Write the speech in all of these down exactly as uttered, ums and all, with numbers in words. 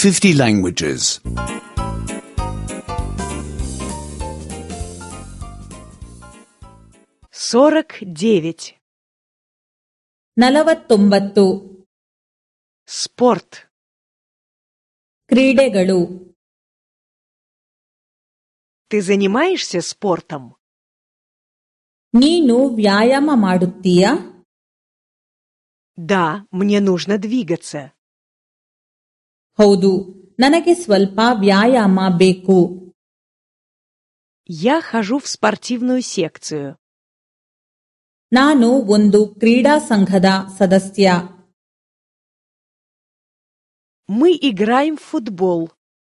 fifty languages. сорок девять. ನಲವತ್ತೊಂಬತ್ತು. Спорт. ಕ್ರೀಡೆಗಳು. Ты занимаешься спортом? ನೀನು ವ್ಯಾಯಾಮ ಮಾಡುತ್ತೀಯಾ? Да, мне нужно двигаться. ಹೌದು, ನನಗೆ ಸ್ವಲ್ಪ ವ್ಯಾಯಾಮ ಬೇಕು. Я хожу в спортивную секцию. ನಾನು ಒಂದು ಕ್ರೀಡಾ ಸಂಘದ ಸದಸ್ಯ. Мы играем в футбол.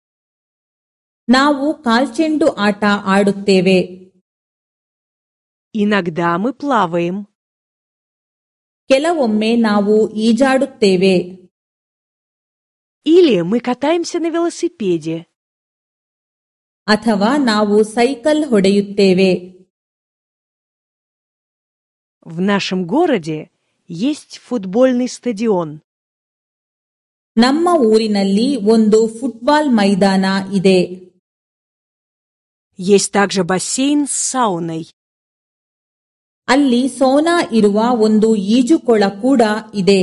ನಾವು ಕಾಲ್ಚೆಂಡು ಆಟ ಆಡುತ್ತೇವೆ. Иногда мы плаваем. ಕೆಲವೊಮ್ಮೆ ನಾವು ಈಜಾಡುತ್ತೇವೆ. Или мы катаемся на велосипеде. ಅಥವಾ ನಾವು ಸೈಕಲ್ ಹೊಡೆಯುತ್ತೇವೆ. В нашем городе есть футбольный стадион. ನಮ್ಮ ಊರಿನಲ್ಲಿ ಒಂದು ಫುಟ್ಬಾಲ್ ಮೈದಾನ ಇದೆ. Есть также бассейн с сауной. ಅಲ್ಲಿ ಸೋನಾ ಇರುವ ಒಂದು ಈಜುಕೊಳ ಕೂಡ ಇದೆ.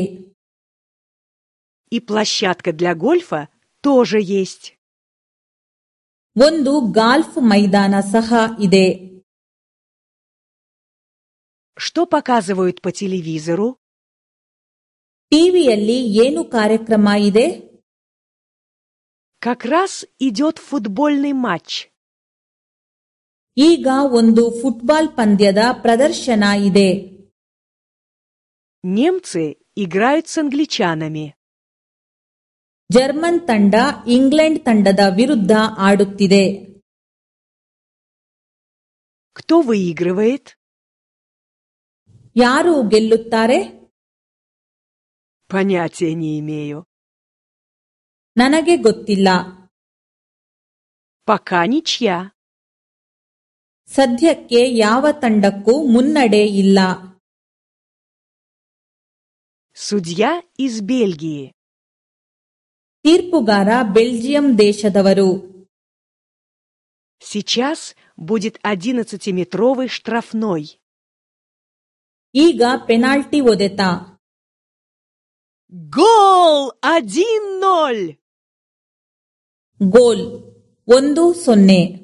И площадка для гольфа тоже есть. ಒಂದು ಗಾಲ್ಫ್ ಮೈದಾನ ಸಹ ಇದೆ. Что показывают по телевизору? ಟಿವಿಯಲ್ಲಿ ಏನು ಕಾರ್ಯಕ್ರಮ ಇದೆ? Как раз идет футбольный матч. ಈಗ ಒಂದು ಫುಟ್ಬಾಲ್ ಪಂದ್ಯದ ಪ್ರದರ್ಶನ ಇದೆ. Немцы играют с англичанами. ಜರ್ಮನ್ ತಂಡ ಇಂಗ್ಲೆಂಡ್ ತಂಡದ ವಿರುದ್ಧ ಆಡುತ್ತಿದೆ. Кто выигрывает? ಯಾರು ಗೆಲ್ಲುತ್ತಾರೆ? Понятия не имею. ನನಗೆ ಗೊತ್ತಿಲ್ಲ. Пока ничья. ಸದ್ಯಕ್ಕೆ ಯಾವ ತಂಡಕ್ಕೂ ಮುನ್ನಡೆ ಇಲ್ಲ. Судья из Бельгии. ತೀರ್ಪುಗಾರ ಬೆಲ್ಜಿಯಂ ದೇಶದವರು. Сейчас будет одиннадцатиметровый штрафной. ಈಗ ಪೆನಾಲ್ಟಿ ಹೊಡೆತ. Гол! один ноль! ಗೋಲ್ ಒಂದು ಸೊನ್ನೆ.